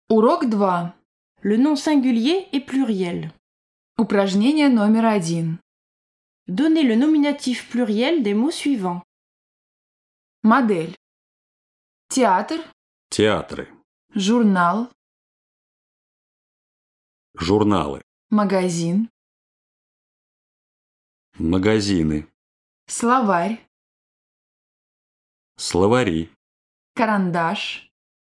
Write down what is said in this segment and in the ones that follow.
Урок 2. Le nom singulier et pluriel. Упражнение номер 1. Donnez le nominatif pluriel des mots suivants. Модель. Театр. Театры. Журнал. Журналы. Магазин. Магазины. Словарь. Словари. Карандаш.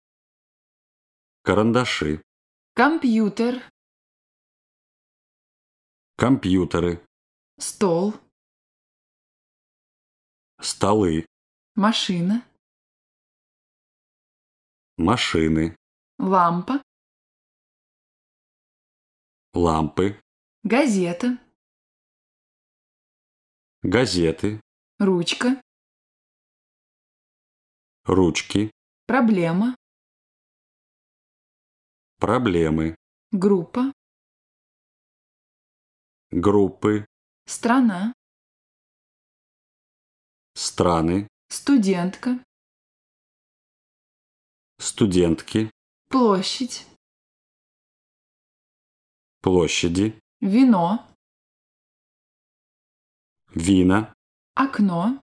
Карандаши. Компьютер. Компьютеры. Стол. Столы. Машина. Машины. Лампа. Лампы. Газета. Газеты. Ручка. Ручки. Проблема. Проблемы. Группа. Группы. Страна. Страны. Студентка. Студентки. Площадь. Площади. Вино. Вина. Окно.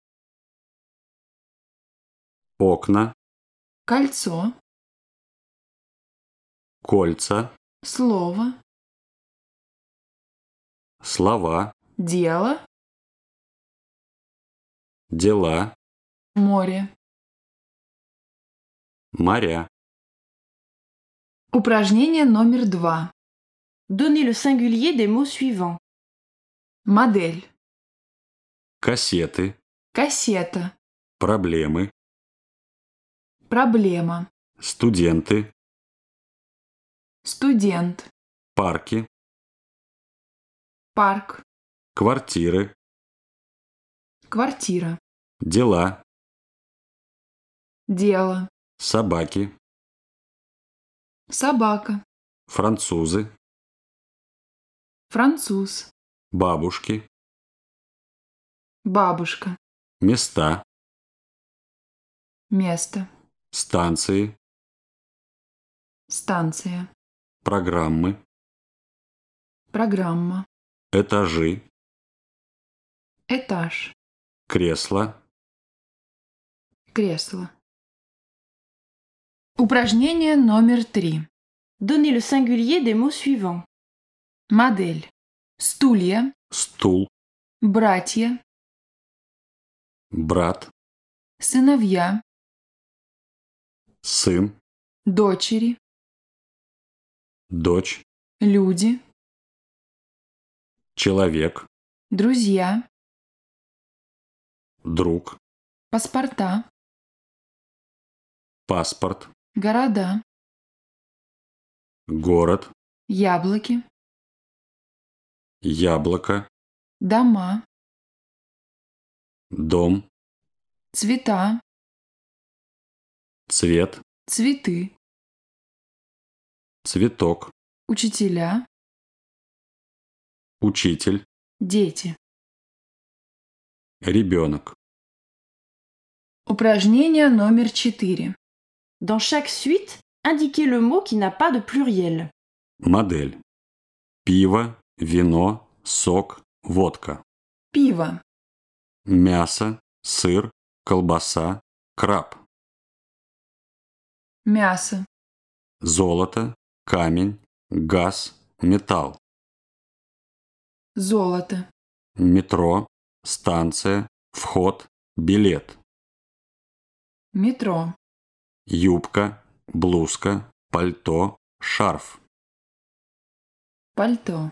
Окна. Кольцо. Кольца. Слово. Слова. Дело. Дела. Море. Моря. Упражнение номер 2. Donnez le singulier des mots suivants. Модель. Кассеты. Кассета. Проблемы. Проблема. Студенты. Студент. Парки. Парк. Квартиры. Квартира. Дела. Дело. Собаки. Собака. Французы. Француз. Бабушки. Бабушка. Места. Место. Станции. Станция. Программы. Программа. Этажи. Этаж. Кресло. Кресло. Упражнение номер 3. Donnez le singulier des mots suivants. Модель. Стулья. Стул. Братья. Брат. Сыновья. Сын. Дочери. Дочь. Люди. Человек. Друзья. Друг. Паспорта. Паспорт. Города. Город. Яблоки. Яблоко. Дома. Дом. Цвета. Цвет. Цветы. Цветок. Учителя. Учитель. Дети. Ребенок. Упражнение номер 4. Dans chaque suite, indiquez le mot qui n'a pas de pluriel. Модель. Пиво, вино, сок, водка. Пиво. Мясо, сыр, колбаса, краб. Мясо. Золото, камень, газ, металл. Золото. Метро, станция, вход, билет. Метро. Юбка, блузка, пальто, шарф. Пальто.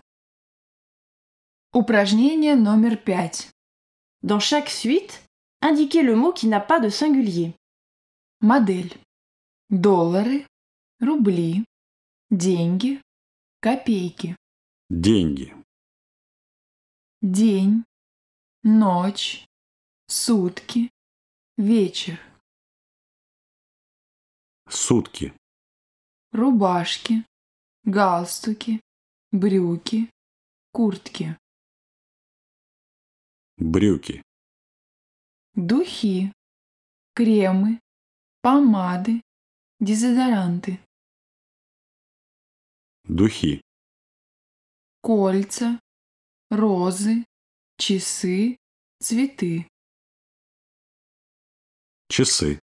Упражнение номер 5. Dans chaque suite, indiquez le mot qui n'a pas de singulier. Модель. Доллары. Рубли. Деньги. Копейки. Деньги. День. Ночь. Сутки. Вечер. Сутки. Рубашки. Галстуки. Брюки. Куртки. Брюки. Духи. Кремы. Помады. Дезодоранты. Духи. Кольца, розы, часы, цветы. Часы.